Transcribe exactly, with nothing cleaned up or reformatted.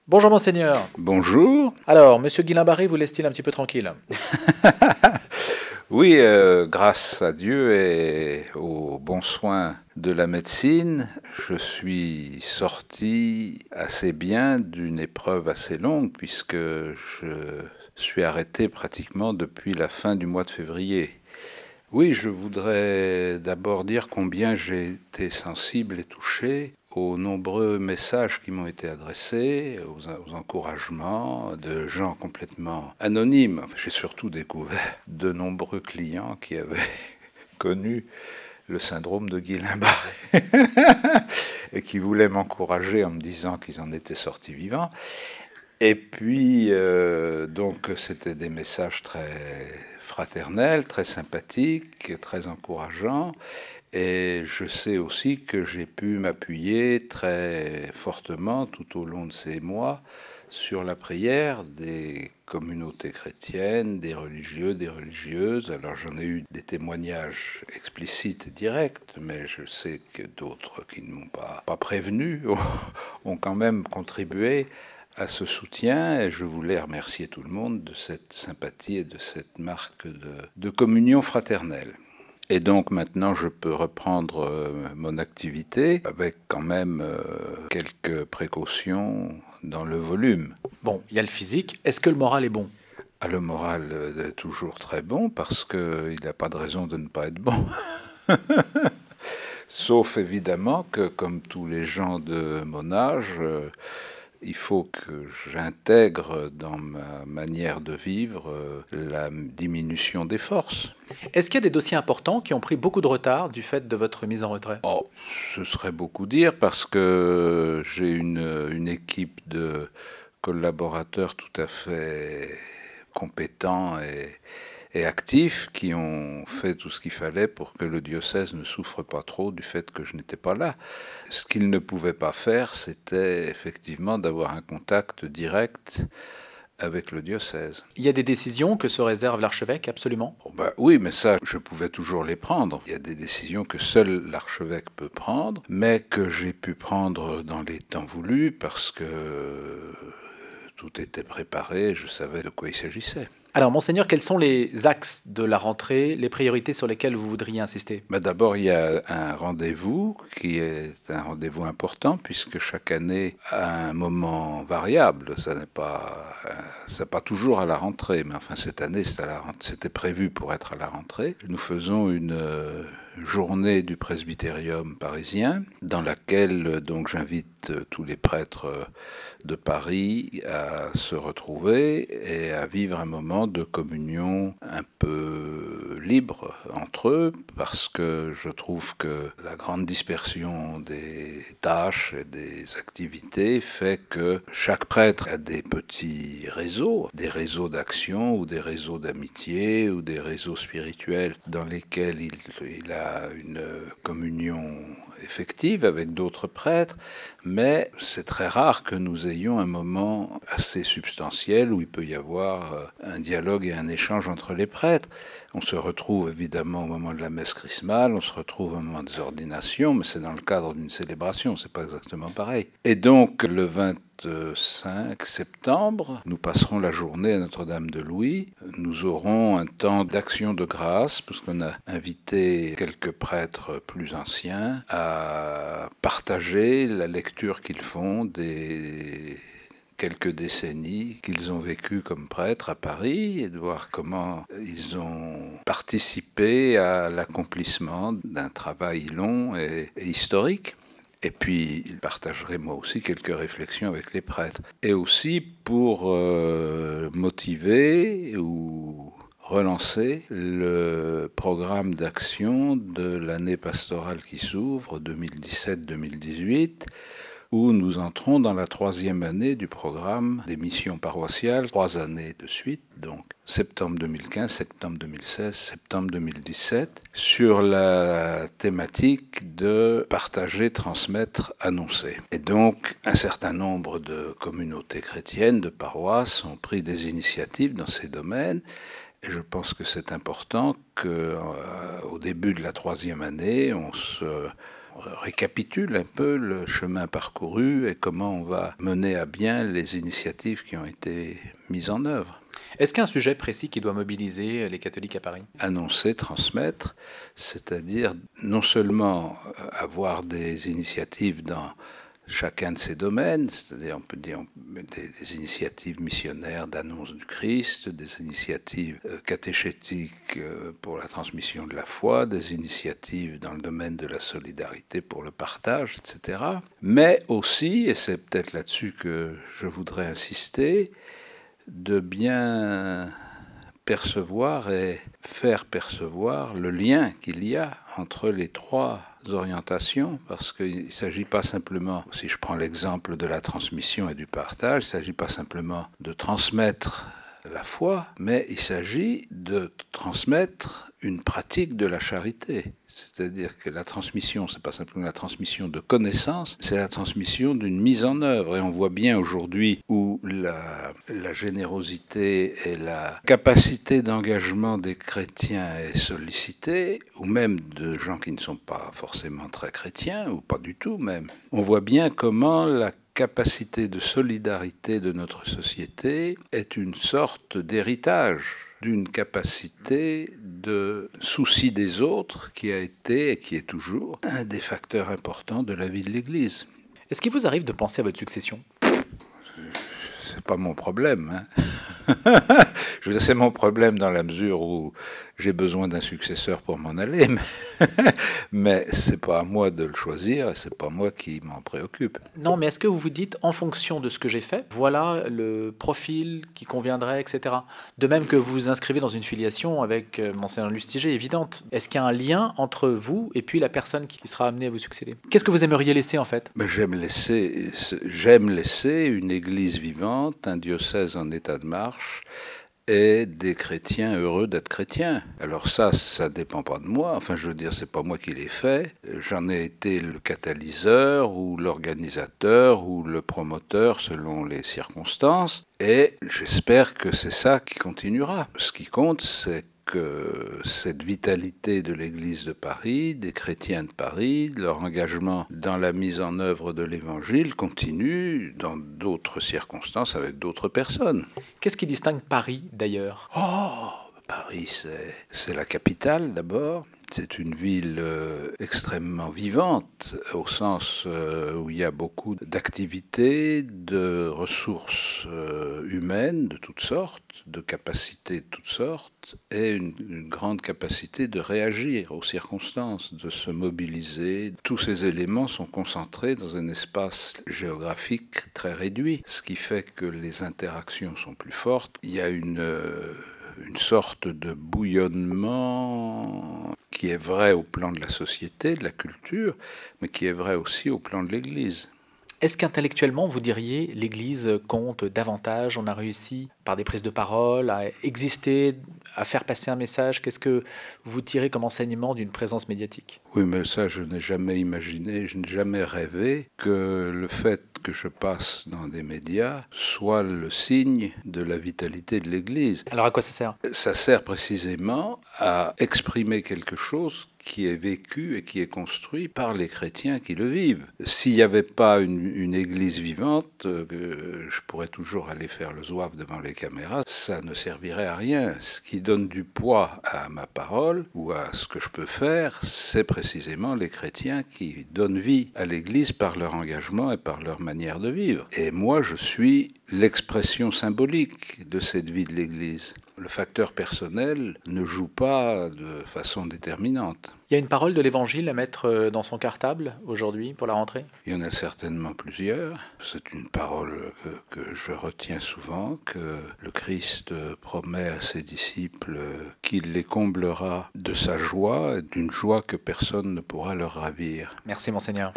Bonjour monseigneur. Bonjour. Alors, monsieur Guillain-Barré vous laisse-t-il un petit peu tranquille? Oui, euh, grâce à Dieu et aux bons soins de la médecine, je suis sorti assez bien d'une épreuve assez longue puisque je suis arrêté pratiquement depuis la fin du mois de février. Oui, je voudrais d'abord dire combien j'ai été sensible et touché aux nombreux messages qui m'ont été adressés, aux, aux encouragements de gens complètement anonymes. Enfin, j'ai surtout découvert de nombreux clients qui avaient connu le syndrome de Guillain-Barré et qui voulaient m'encourager en me disant qu'ils en étaient sortis vivants. Et puis, euh, donc, c'était des messages très fraternels, très sympathiques, très encourageants. Et je sais aussi que j'ai pu m'appuyer très fortement tout au long de ces mois sur la prière des communautés chrétiennes, des religieux, des religieuses. Alors j'en ai eu des témoignages explicites et directs, mais je sais que d'autres qui ne m'ont pas, pas prévenu ont quand même contribué à ce soutien, et je voulais remercier tout le monde de cette sympathie et de cette marque de, de communion fraternelle. Et donc maintenant, je peux reprendre euh, mon activité avec quand même euh, quelques précautions dans le volume. Bon, il y a le physique. Est-ce que le moral est bon? Ah, le moral est toujours très bon parce qu'il n'a pas de raison de ne pas être bon. Sauf évidemment que, comme tous les gens de mon âge, euh, il faut que j'intègre dans ma manière de vivre euh, la diminution des forces. Est-ce qu'il y a des dossiers importants qui ont pris beaucoup de retard du fait de votre mise en retrait? Oh, ce serait beaucoup dire parce que j'ai une, une équipe de collaborateurs tout à fait compétents et, et actifs qui ont fait tout ce qu'il fallait pour que le diocèse ne souffre pas trop du fait que je n'étais pas là. Ce qu'ils ne pouvaient pas faire, c'était effectivement d'avoir un contact direct avec le diocèse. Il y a des décisions que se réserve l'archevêque, absolument? Oh ben oui, mais ça, je pouvais toujours les prendre. Il y a des décisions que seul l'archevêque peut prendre, mais que j'ai pu prendre dans les temps voulus parce que tout était préparé, je savais de quoi il s'agissait. Alors, monseigneur, quels sont les axes de la rentrée, les priorités sur lesquelles vous voudriez insister? Ben d'abord, il y a un rendez-vous qui est un rendez-vous important puisque chaque année a un moment variable. Ça n'est pas, c'est pas toujours à la rentrée, mais enfin cette année c'est à la rentrée, c'était prévu pour être à la rentrée. Nous faisons une journée du presbytérium parisien dans laquelle donc j'invite tous les prêtres de Paris à se retrouver et à vivre un moment de communion un peu libre entre eux, parce que je trouve que la grande dispersion des tâches et des activités fait que chaque prêtre a des petits réseaux, des réseaux d'action ou des réseaux d'amitié ou des réseaux spirituels dans lesquels il, il a une communion effective avec d'autres prêtres, mais c'est très rare que nous ayons un moment assez substantiel où il peut y avoir un dialogue et un échange entre les prêtres. On se retrouve évidemment au moment de la messe chrismale, on se retrouve au moment des ordinations, mais c'est dans le cadre d'une célébration, c'est pas exactement pareil. Et donc le vingt-cinq septembre, nous passerons la journée à Notre-Dame de Louis. Nous aurons un temps d'action de grâce, puisqu'on a invité quelques prêtres plus anciens à partager la lecture qu'ils font des quelques décennies qu'ils ont vécues comme prêtres à Paris et de voir comment ils ont participé à l'accomplissement d'un travail long et, et historique. Et puis, il partagerait moi aussi quelques réflexions avec les prêtres. Et aussi pour euh, motiver ou relancer le programme d'action de l'année pastorale qui s'ouvre, deux mille dix-sept deux mille dix-huit, où nous entrons dans la troisième année du programme des missions paroissiales, trois années de suite, donc septembre deux mille quinze, septembre deux mille seize, septembre deux mille dix-sept, sur la thématique de partager, transmettre, annoncer. Et donc, un certain nombre de communautés chrétiennes, de paroisses, ont pris des initiatives dans ces domaines. Et je pense que c'est important qu'au euh, début de la troisième année, on se récapitule un peu le chemin parcouru et comment on va mener à bien les initiatives qui ont été mises en œuvre. Est-ce qu'il y a un sujet précis qui doit mobiliser les catholiques à Paris ? Annoncer, transmettre, c'est-à-dire non seulement avoir des initiatives dans chacun de ces domaines, c'est-à-dire on peut dire des, des initiatives missionnaires d'annonce du Christ, des initiatives euh, catéchétiques euh, pour la transmission de la foi, des initiatives dans le domaine de la solidarité pour le partage, et cetera. Mais aussi, et c'est peut-être là-dessus que je voudrais insister, de bien percevoir et faire percevoir le lien qu'il y a entre les trois orientations, parce qu'il ne s'agit pas simplement, si je prends l'exemple de la transmission et du partage, il ne s'agit pas simplement de transmettre la foi, mais il s'agit de transmettre une pratique de la charité. C'est-à-dire que la transmission, ce n'est pas simplement la transmission de connaissances, c'est la transmission d'une mise en œuvre. Et on voit bien aujourd'hui où la, la générosité et la capacité d'engagement des chrétiens est sollicitée, ou même de gens qui ne sont pas forcément très chrétiens, ou pas du tout même. On voit bien comment la capacité de solidarité de notre société est une sorte d'héritage d'une capacité de souci des autres qui a été et qui est toujours un des facteurs importants de la vie de l'Église. Est-ce qu'il vous arrive de penser à votre succession ? C'est pas mon problème, hein. Je veux dire, c'est mon problème dans la mesure où j'ai besoin d'un successeur pour m'en aller, mais, mais c'est pas à moi de le choisir et c'est pas moi qui m'en préoccupe. Non, mais est-ce que vous vous dites, en fonction de ce que j'ai fait, voilà le profil qui conviendrait, et cetera. De même que vous vous inscrivez dans une filiation avec Monseigneur Lustiger, évidente. Est-ce qu'il y a un lien entre vous et puis la personne qui sera amenée à vous succéder ? Qu'est-ce que vous aimeriez laisser en fait ? Mais j'aime laisser, j'aime laisser une église vivante, un diocèse en état de marche, et des chrétiens heureux d'être chrétiens. Alors ça, ça dépend pas de moi. Enfin, je veux dire, c'est pas moi qui l'ai fait. J'en ai été le catalyseur ou l'organisateur ou le promoteur selon les circonstances. Et j'espère que c'est ça qui continuera. Ce qui compte, c'est que cette vitalité de l'Église de Paris, des chrétiens de Paris, leur engagement dans la mise en œuvre de l'Évangile continue dans d'autres circonstances avec d'autres personnes. Qu'est-ce qui distingue Paris d'ailleurs ? Oh, Paris, c'est, c'est la capitale d'abord. C'est une ville euh, extrêmement vivante, au sens euh, où il y a beaucoup d'activités, de ressources euh, humaines de toutes sortes, de capacités de toutes sortes, et une, une grande capacité de réagir aux circonstances, de se mobiliser. Tous ces éléments sont concentrés dans un espace géographique très réduit, ce qui fait que les interactions sont plus fortes. Il y a une... Euh, une sorte de bouillonnement qui est vrai au plan de la société, de la culture, mais qui est vrai aussi au plan de l'Église. Est-ce qu'intellectuellement, vous diriez, l'Église compte davantage, on a réussi par des prises de parole à exister, à faire passer un message ? Qu'est-ce que vous tirez comme enseignement d'une présence médiatique ? Oui, mais ça, je n'ai jamais imaginé, je n'ai jamais rêvé que le fait que je passe dans des médias soit le signe de la vitalité de l'Église. Alors à quoi ça sert ? Ça sert précisément à exprimer quelque chose qui est vécu et qui est construit par les chrétiens qui le vivent. S'il n'y avait pas une, une église vivante, euh, je pourrais toujours aller faire le zouave devant les caméras, ça ne servirait à rien. Ce qui donne du poids à ma parole ou à ce que je peux faire, c'est précisément les chrétiens qui donnent vie à l'église par leur engagement et par leur manière de vivre. Et moi, je suis l'expression symbolique de cette vie de l'église. Le facteur personnel ne joue pas de façon déterminante. Il y a une parole de l'Évangile à mettre dans son cartable aujourd'hui pour la rentrée ? Il y en a certainement plusieurs. C'est une parole que, que je retiens souvent, que le Christ promet à ses disciples qu'il les comblera de sa joie, d'une joie que personne ne pourra leur ravir. Merci Monseigneur.